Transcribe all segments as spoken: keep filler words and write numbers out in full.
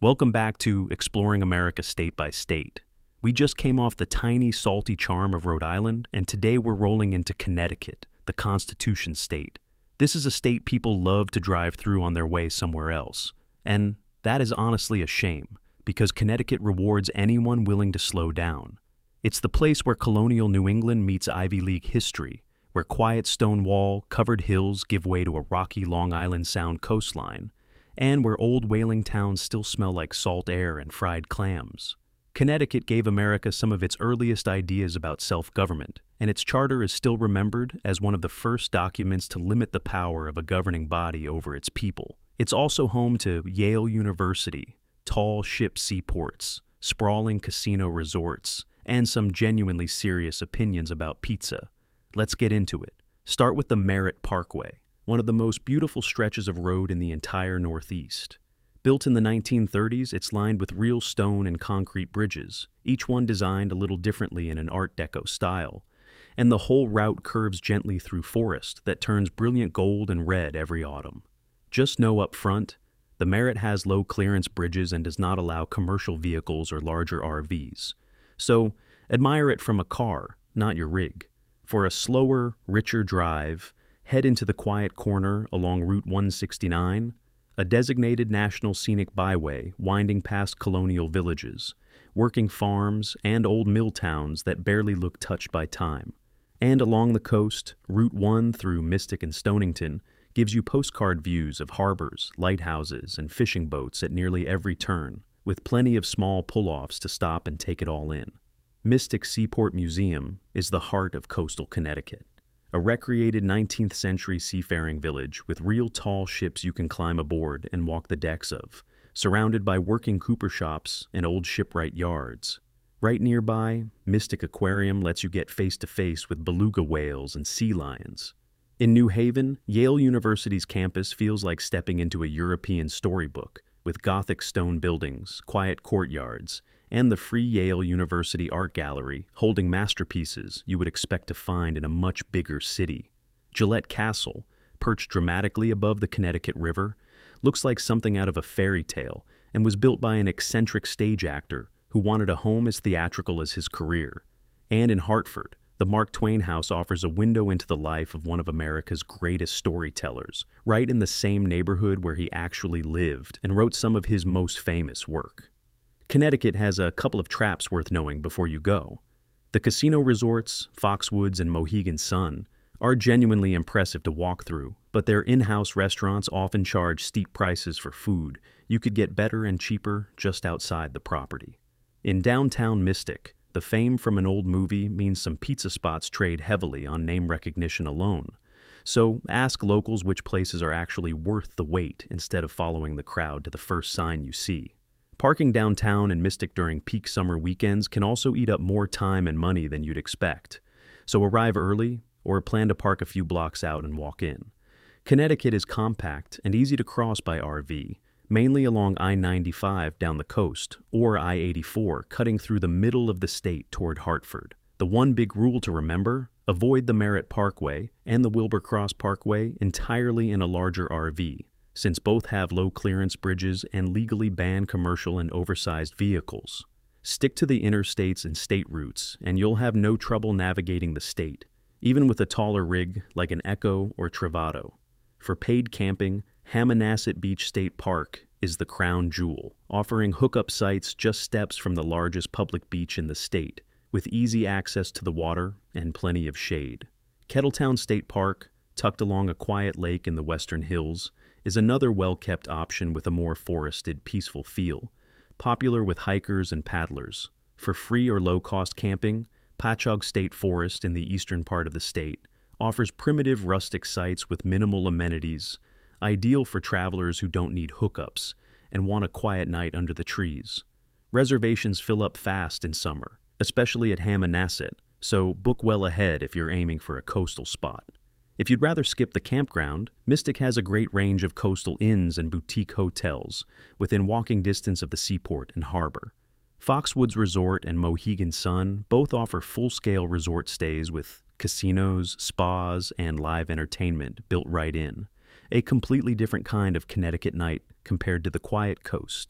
Welcome back to Exploring America State by State. We just came off the tiny, salty charm of Rhode Island, and today we're rolling into Connecticut, the Constitution State. This is a state people love to drive through on their way somewhere else. And that is honestly a shame, because Connecticut rewards anyone willing to slow down. It's the place where colonial New England meets Ivy League history, where quiet stone wall, covered hills give way to a rocky Long Island Sound coastline, and where old whaling towns still smell like salt air and fried clams. Connecticut gave America some of its earliest ideas about self-government, and its charter is still remembered as one of the first documents to limit the power of a governing body over its people. It's also home to Yale University, tall ship seaports, sprawling casino resorts, and some genuinely serious opinions about pizza. Let's get into it. Start with the Merritt Parkway, one of the most beautiful stretches of road in the entire Northeast. Built in the nineteen thirties, it's lined with real stone and concrete bridges, each one designed a little differently in an Art Deco style. And the whole route curves gently through forest that turns brilliant gold and red every autumn. Just know up front, the Merritt has low-clearance bridges and does not allow commercial vehicles or larger R Vs. So, admire it from a car, not your rig. For a slower, richer drive, head into the quiet corner along Route one sixty-nine, a designated National Scenic Byway winding past colonial villages, working farms, and old mill towns that barely look touched by time. And along the coast, Route one through Mystic and Stonington gives you postcard views of harbors, lighthouses, and fishing boats at nearly every turn, with plenty of small pull-offs to stop and take it all in. Mystic Seaport Museum is the heart of coastal Connecticut, a recreated nineteenth century seafaring village with real tall ships you can climb aboard and walk the decks of, surrounded by working cooper shops and old shipwright yards. Right nearby, Mystic Aquarium lets you get face-to-face with beluga whales and sea lions. In New Haven, Yale University's campus feels like stepping into a European storybook, with Gothic stone buildings, quiet courtyards, and the Free Yale University Art Gallery holding masterpieces you would expect to find in a much bigger city. Gillette Castle, perched dramatically above the Connecticut River, looks like something out of a fairy tale and was built by an eccentric stage actor who wanted a home as theatrical as his career. And in Hartford, the Mark Twain House offers a window into the life of one of America's greatest storytellers, right in the same neighborhood where he actually lived and wrote some of his most famous work. Connecticut has a couple of traps worth knowing before you go. The casino resorts, Foxwoods and Mohegan Sun, are genuinely impressive to walk through, but their in-house restaurants often charge steep prices for food you could get better and cheaper just outside the property. In downtown Mystic, the fame from an old movie means some pizza spots trade heavily on name recognition alone. So ask locals which places are actually worth the wait instead of following the crowd to the first sign you see. Parking downtown in Mystic during peak summer weekends can also eat up more time and money than you'd expect. So arrive early or plan to park a few blocks out and walk in. Connecticut is compact and easy to cross by R V, mainly along I ninety-five down the coast or I eighty-four cutting through the middle of the state toward Hartford. The one big rule to remember: avoid the Merritt Parkway and the Wilbur Cross Parkway entirely in a larger R V, since both have low-clearance bridges and legally ban commercial and oversized vehicles. Stick to the interstates and state routes, and you'll have no trouble navigating the state, even with a taller rig like an Echo or Travato. For paid camping, Hammonasset Beach State Park is the crown jewel, offering hookup sites just steps from the largest public beach in the state, with easy access to the water and plenty of shade. Kettletown State Park, tucked along a quiet lake in the western hills, is another well-kept option with a more forested, peaceful feel, popular with hikers and paddlers. For free or low-cost camping, Patchogue State Forest in the eastern part of the state offers primitive rustic sites with minimal amenities, ideal for travelers who don't need hookups and want a quiet night under the trees. Reservations fill up fast in summer, especially at Hammonasset, so book well ahead if you're aiming for a coastal spot. If you'd rather skip the campground, Mystic has a great range of coastal inns and boutique hotels within walking distance of the seaport and harbor. Foxwoods Resort and Mohegan Sun both offer full-scale resort stays with casinos, spas, and live entertainment built right in. A completely different kind of Connecticut night compared to the quiet coast.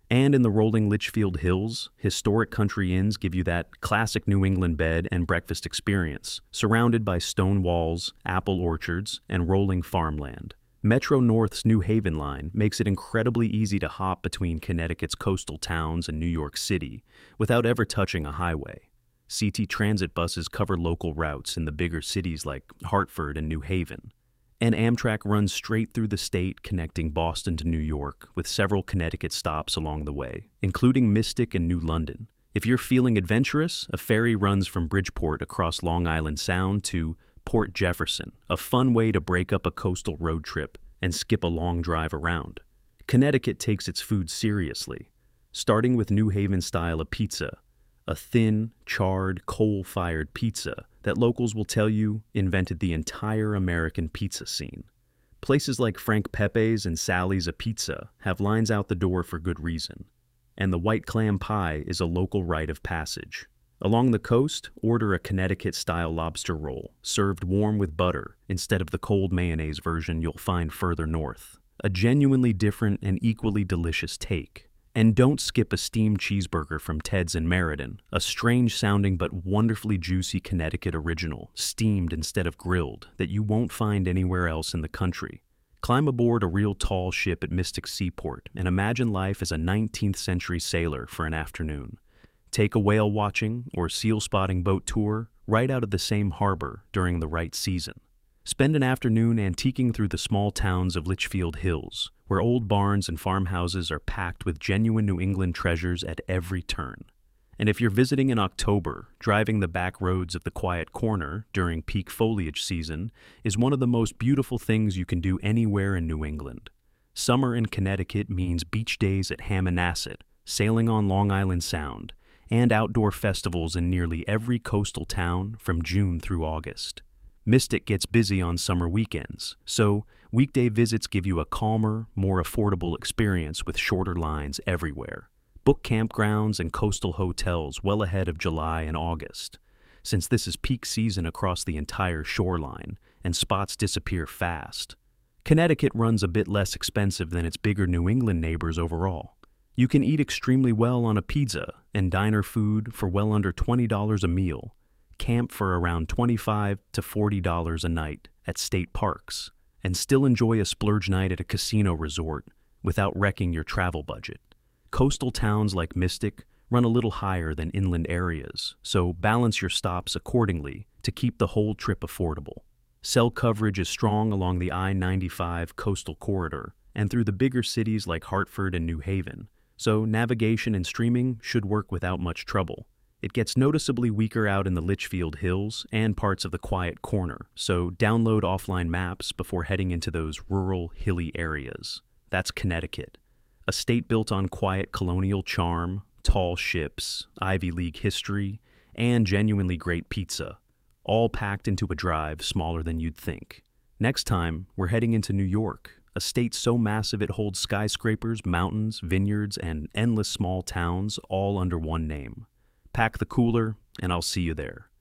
And in the rolling Litchfield Hills, historic country inns give you that classic New England bed and breakfast experience, surrounded by stone walls, apple orchards, and rolling farmland. Metro North's New Haven line makes it incredibly easy to hop between Connecticut's coastal towns and New York City without ever touching a highway. C T Transit buses cover local routes in the bigger cities like Hartford and New Haven. And Amtrak runs straight through the state, connecting Boston to New York, with several Connecticut stops along the way, including Mystic and New London. If you're feeling adventurous, a ferry runs from Bridgeport across Long Island Sound to Port Jefferson, a fun way to break up a coastal road trip and skip a long drive around. Connecticut takes its food seriously, starting with New Haven-style pizza, a thin, charred, coal-fired pizza that locals will tell you invented the entire American pizza scene. Places like Frank Pepe's and Sally's a Pizza have lines out the door for good reason, and the white clam pie is a local rite of passage. Along the coast, order a Connecticut-style lobster roll, served warm with butter instead of the cold mayonnaise version you'll find further north. A genuinely different and equally delicious take. And don't skip a steamed cheeseburger from Ted's in Meriden, a strange-sounding but wonderfully juicy Connecticut original, steamed instead of grilled, that you won't find anywhere else in the country. Climb aboard a real tall ship at Mystic Seaport and imagine life as a nineteenth century sailor for an afternoon. Take a whale watching or seal spotting boat tour right out of the same harbor during the right season. Spend an afternoon antiquing through the small towns of Litchfield Hills, where old barns and farmhouses are packed with genuine New England treasures at every turn. And if you're visiting in October, driving the back roads of the Quiet Corner during peak foliage season is one of the most beautiful things you can do anywhere in New England. Summer in Connecticut means beach days at Hammonasset, sailing on Long Island Sound, and outdoor festivals in nearly every coastal town from June through August. Mystic gets busy on summer weekends, so weekday visits give you a calmer, more affordable experience with shorter lines everywhere. Book campgrounds and coastal hotels well ahead of July and August, since this is peak season across the entire shoreline, and spots disappear fast. Connecticut runs a bit less expensive than its bigger New England neighbors overall. You can eat extremely well on a pizza and diner food for well under twenty dollars a meal, camp for around twenty-five to forty dollars a night at state parks, and still enjoy a splurge night at a casino resort without wrecking your travel budget. Coastal towns like Mystic run a little higher than inland areas, so balance your stops accordingly to keep the whole trip affordable. Cell coverage is strong along the I ninety-five coastal corridor and through the bigger cities like Hartford and New Haven, so navigation and streaming should work without much trouble. It gets noticeably weaker out in the Litchfield Hills and parts of the Quiet Corner, so download offline maps before heading into those rural, hilly areas. That's Connecticut, a state built on quiet colonial charm, tall ships, Ivy League history, and genuinely great pizza, all packed into a drive smaller than you'd think. Next time, we're heading into New York, a state so massive it holds skyscrapers, mountains, vineyards, and endless small towns all under one name. Pack the cooler, and I'll see you there.